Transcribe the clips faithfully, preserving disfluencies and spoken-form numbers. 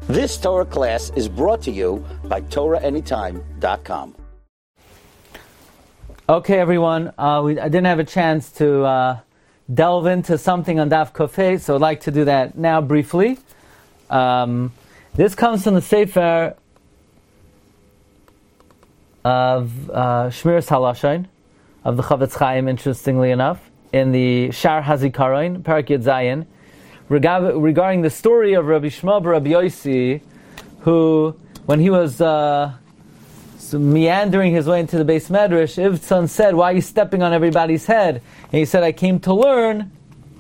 This Torah class is brought to you by Torah Anytime dot com. Okay, everyone. Uh, we, I didn't have a chance to uh, delve into something on Daf Kofei, so I'd like to do that now briefly. Um, this comes from the Sefer of uh, Shmiras Halashon of the Chavetz Chaim, interestingly enough, in the Shar Hazikaron, Parak Yud Zayin, regarding the story of Rabbi Shmuel bar Rabbi Yossi, who, when he was uh, meandering his way into the Beis Medrash, Ivtzon said, "Why are you stepping on everybody's head?" And he said, "I came to learn."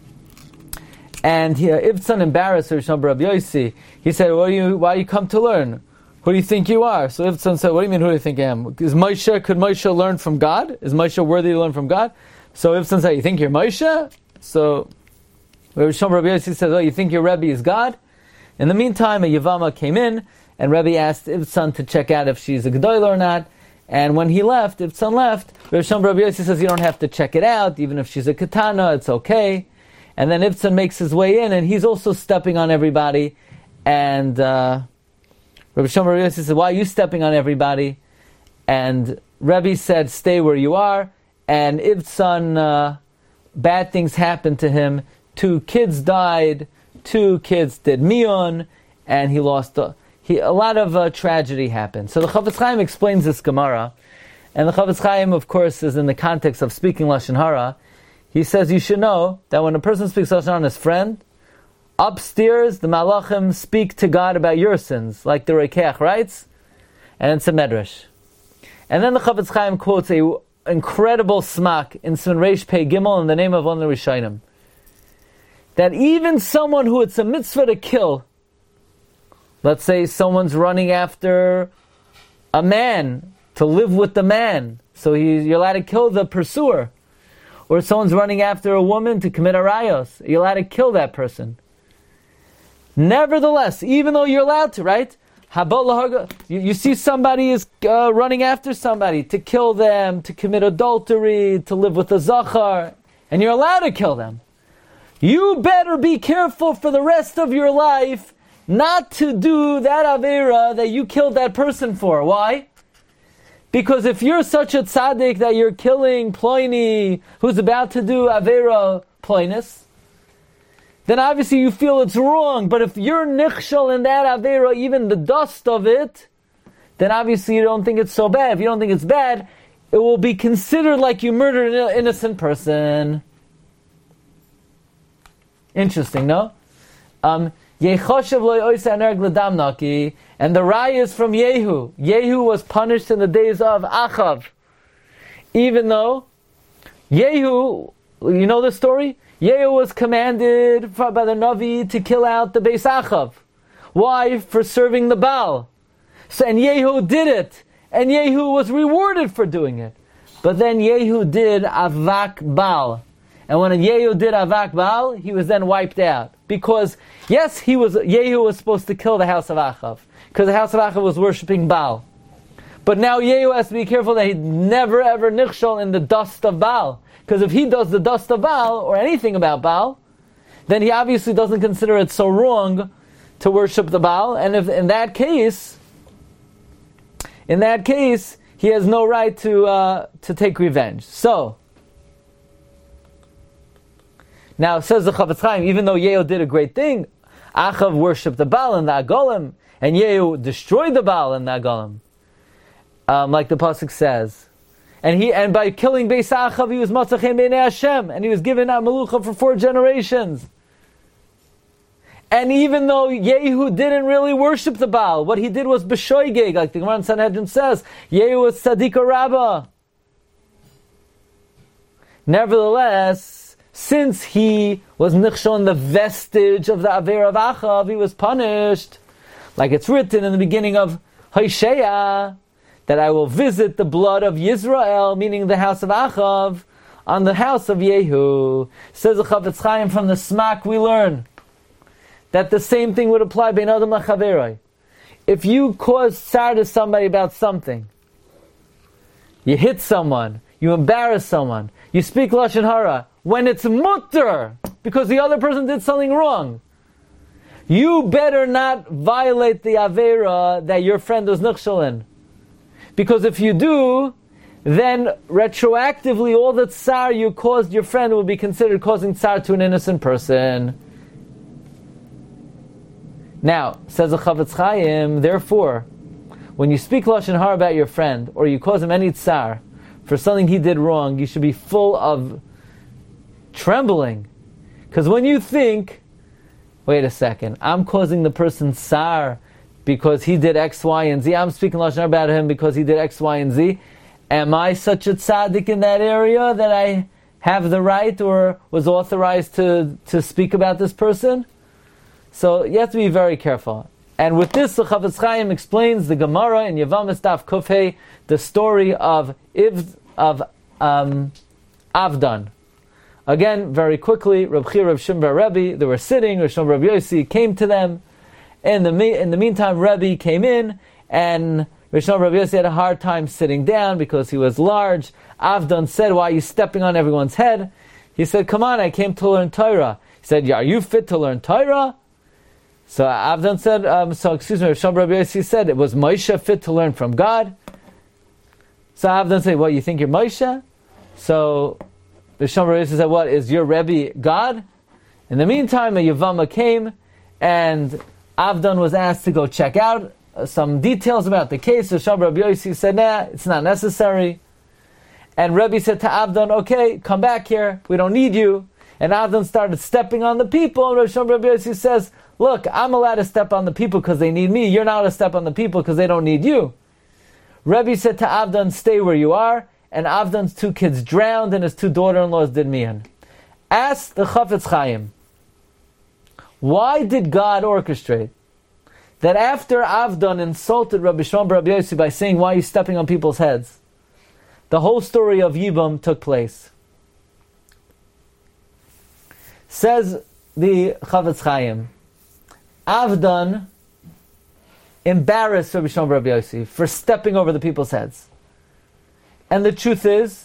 And he, uh, Ivtzon embarrassed Rabbi Shmuel bar Rabbi Yossi. He said, "What do you? Why you come to learn? Who do you think you are?" So Ivtzon said, "What do you mean? Who do you think I am? Is Moshe? Could Moshe learn from God? Is Moshe worthy to learn from God?" So Ivtzon said, "You think you're Moshe?" So Rabbi Shmuel bar Rabbi Yossi says, "Oh, you think your Rebbe is God?" In the meantime, a Yavama came in, and Rebbe asked Ivtzon to check out if she's a Gedolah or not. And when he left, Ivtzon left, Rabbi Shmuel bar Rabbi Yossi says, "You don't have to check it out, even if she's a Katana, it's okay." And then Ivtzon makes his way in, and he's also stepping on everybody. And uh, Rabbi Shmuel bar Rabbi Yossi said, "Why are you stepping on everybody?" And Rebbe said, "Stay where you are." And Ivtzon, uh, bad things happened to him. Two kids died, two kids did miyun, and he lost a, he, a lot of uh, tragedy happened. So the Chavetz Chaim explains this Gemara, and the Chavetz Chaim, of course, is in the context of speaking Lashon Hara. He says you should know that when a person speaks Lashon Hara on his friend, upstairs the Malachim speak to God about your sins, like the Rekeach writes, and it's a Medrash. And then the Chavetz Chaim quotes a incredible smak in Siman Reish Pei Gimel in the name of one of the Rishonim, that even someone who it's a mitzvah to kill, let's say someone's running after a man to live with the man, so he, you're allowed to kill the pursuer, or someone's running after a woman to commit arayos, you're allowed to kill that person. Nevertheless, even though you're allowed to, right? You, you see somebody is uh, running after somebody to kill them, to commit adultery, to live with a zachar, and you're allowed to kill them. You better be careful for the rest of your life not to do that avera that you killed that person for. Why? Because if you're such a tzaddik that you're killing Ploini who's about to do avera ploinus, then obviously you feel it's wrong. But if you're nichshal in that avera, even the dust of it, then obviously you don't think it's so bad. If you don't think it's bad, it will be considered like you murdered an innocent person. Interesting, no? Um, and the raya is from Yehu. Yehu was punished in the days of Achav. Even though Yehu, you know the story? Yehu was commanded by the Navi to kill out the Beis Achav. Why? For serving the Baal. So, and Yehu did it. And Yehu was rewarded for doing it. But then Yehu did Avak Baal. And when Yehu did Avak Baal, he was then wiped out. Because, yes, he was Yehu was supposed to kill the house of Achav. Because the house of Achav was worshipping Baal. But now Yehu has to be careful that he never ever nichshal in the dust of Baal. Because if he does the dust of Baal, or anything about Baal, then he obviously doesn't consider it so wrong to worship the Baal. And if in that case, in that case, he has no right to uh, to take revenge. So, now, says the Chavetz Chaim, even though Yehu did a great thing, Achav worshipped the Baal and the Agolim, and Yehu destroyed the Baal and the Agolim, um, like the pasuk says. And he and by killing Beis Achav, he was Matzachem B'nei Hashem, and he was given out Melucha for four generations. And even though Yehu didn't really worship the Baal, what he did was B'shoigeg, like the Gemara in Sanhedrin says, Yehu was Tzaddik Rabbah. Nevertheless, since he was nichshon in the vestige of the Aver of Achav, he was punished. Like it's written in the beginning of Hosea, that I will visit the blood of Yisrael, meaning the house of Achav, on the house of Yehu. Says the Chavetz Chaim, from the Smak we learn that the same thing would apply bein adam lachaveroi. If you cause tsar to somebody about something, you hit someone, you embarrass someone, you speak Lashon Hara, when it's mutter, because the other person did something wrong, you better not violate the Avera that your friend was Nichshel in. Because if you do, then retroactively all the tsar you caused your friend will be considered causing tsar to an innocent person. Now, says the Chavetz Chaim, therefore, when you speak Lashon Hara about your friend, or you cause him any tsar for something he did wrong, you should be full of trembling. Because when you think, wait a second, I'm causing the person tsar because he did X, Y, and Z, I'm speaking Lashon Hara about him because he did X, Y, and Z, am I such a tzaddik in that area that I have the right or was authorized to, to speak about this person? So you have to be very careful. And with this, the Chavetz Chaim explains the Gemara in Yevamos Daf Kufhei, the story of Iv, of um, Avdan. Again, very quickly, Reb Chia, Reb Shimon bar Rebbe, they were sitting, Reb Shimon bar Rebbe Yossi came to them. In the, in the meantime, Rebbe came in, and Reb Shimon bar Rebbe Yossi had a hard time sitting down because he was large. Avdan said, why are you stepping on everyone's head? He said, come on, I came to learn Torah. He said, are you fit to learn Torah? So Avdan said, um, so excuse me, Reb Shimon bar Rebbe Yossi said, it was Moshe fit to learn from God? So Avdan said, what, you think you're Moshe? So Reb Shimon bar Rebbe Yossi said, what, is your Rebbe God? In the meantime, a Yavama came, and Avdan was asked to go check out uh, some details about the case. Reb Shimon bar Rebbe Yossi said, nah, it's not necessary. And Rebbe said to Avdan, okay, come back here, we don't need you. And Avdan started stepping on the people, and Reb Shimon bar Rebbe Yossi says, look, I'm allowed to step on the people because they need me. You're not allowed to step on the people because they don't need you. Rebbe said to Avdan, stay where you are. And Avdan's two kids drowned and his two daughter-in-laws did mian. Ask the Chavetz Chaim, why did God orchestrate that after Avdan insulted Rabbi Shimon bar Rabbi Yossi by saying, why are you stepping on people's heads? The whole story of Yibam took place. Says the Chavetz Chaim, Avdan embarrassed Rabbi Shimon bar Rabbi Yossi for stepping over the people's heads. And the truth is,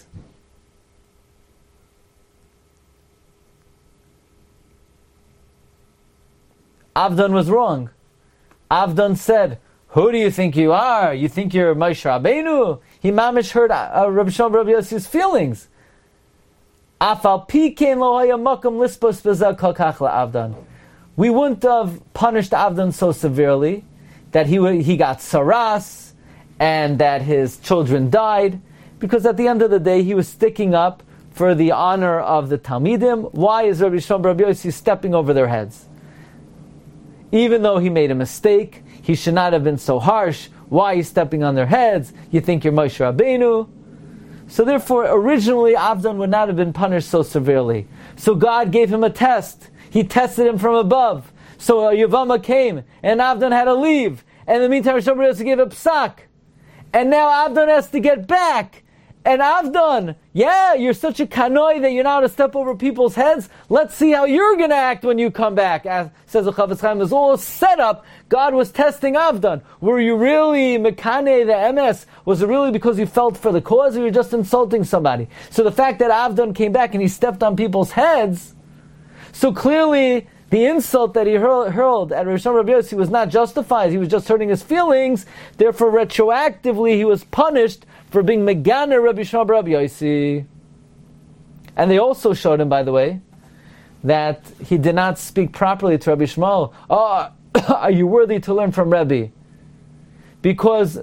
Avdan was wrong. Avdan said, who do you think you are? You think you're Moshe Rabbeinu? He mamish hurt uh, Rabbi Shimon bar Rabbi Yossi's feelings. Afal pikein lo haya makom lispos b'zeh kol kach la'Avdan. We wouldn't have punished Avdan so severely that he he got saras and that his children died, because at the end of the day he was sticking up for the honor of the Talmidim. Why is Rabbi Shimon bar Rabbi Yossi stepping over their heads? Even though he made a mistake, he should not have been so harsh. Why are you stepping on their heads? You think you're Moshe Rabbeinu? So therefore, originally Avdan would not have been punished so severely. So God gave him a test. He tested him from above. So a Yavama came, and Avdan had to leave. And in the meantime, Rabbi Shimon bar Rabbi Yossi gave a psak. And now Avdan has to get back. And Avdan, yeah, you're such a kanoi that you're not to step over people's heads. Let's see how you're going to act when you come back. As says the Chavetz Chaim, it was all set up. God was testing Avdan. Were you really mekane the M S? Was it really because you felt for the cause, or you were just insulting somebody? So the fact that Avdan came back and he stepped on people's heads, so clearly the insult that he hurled, hurled at Rabbi Shimon bar Rabbi Yossi was not justified. He was just hurting his feelings. Therefore, retroactively, he was punished for being Meganer Rabbi Shimon bar Rabbi Yossi. And they also showed him, by the way, that he did not speak properly to Rabbi Shmuel. Oh, are you worthy to learn from Rebbe? Because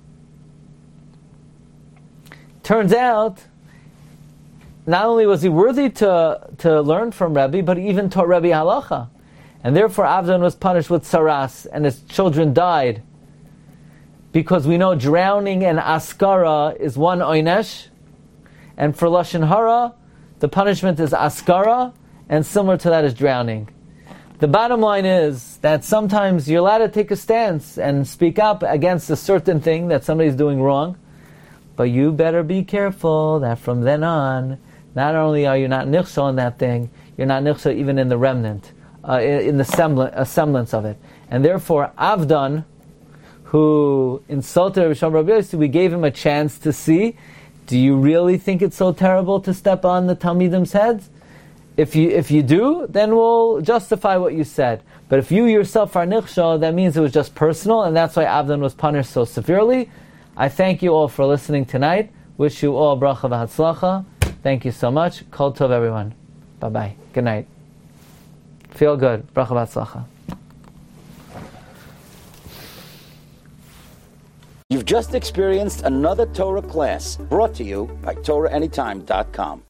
turns out, not only was he worthy to, to learn from Rebbe, but he even taught Rebbe halacha. And therefore Avdan was punished with saras, and his children died. Because we know drowning and askara is one oynesh, and for Lashon Hara, the punishment is askara, and similar to that is drowning. The bottom line is that sometimes you're allowed to take a stance and speak up against a certain thing that somebody's doing wrong, but you better be careful that from then on, not only are you not nichshel on that thing, you're not nichshel even in the remnant, uh, in, in the semblance, uh, semblance of it. And therefore, Avdan, who insulted Rabbi Shimon bar Rabbi Yossi, we gave him a chance to see, do you really think it's so terrible to step on the Talmidim's heads? If you if you do, then we'll justify what you said. But if you yourself are nichshel, that means it was just personal, and that's why Avdon was punished so severely. I thank you all for listening tonight. Wish you all bracha v'hatzlacha. Thank you so much. Kol tov, everyone. Bye-bye. Good night. Feel good. Bracha v'hatzlacha. You've just experienced another Torah class brought to you by Torah Anytime dot com.